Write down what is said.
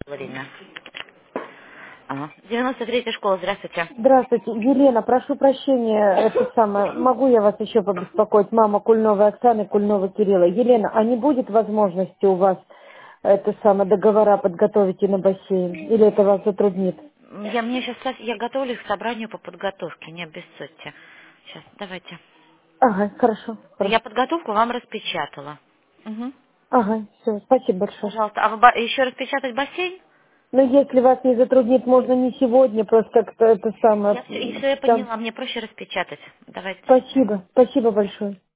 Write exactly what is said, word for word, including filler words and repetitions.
время. Ага. девяносто третья школа, здравствуйте. Здравствуйте, Елена, прошу прощения, это самое, могу я вас еще побеспокоить, мама Кульновой Оксаны, Кульнова Кирилла. Елена, а не будет возможности у вас это самое договора подготовить и на бассейн? Или это вас затруднит? Я мне сейчас я готовлюсь к собранию по подготовке, не обессудьте. Сейчас, давайте. Ага, хорошо, Я хорошо. подготовку вам распечатала. Угу. Ага, все, спасибо большое. Пожалуйста. А вы ба- еще распечатать бассейн? Но если вас не затруднит, можно не сегодня, просто как-то это самое, Я все, я там. поняла, мне проще распечатать. Давайте. Спасибо, спасибо большое.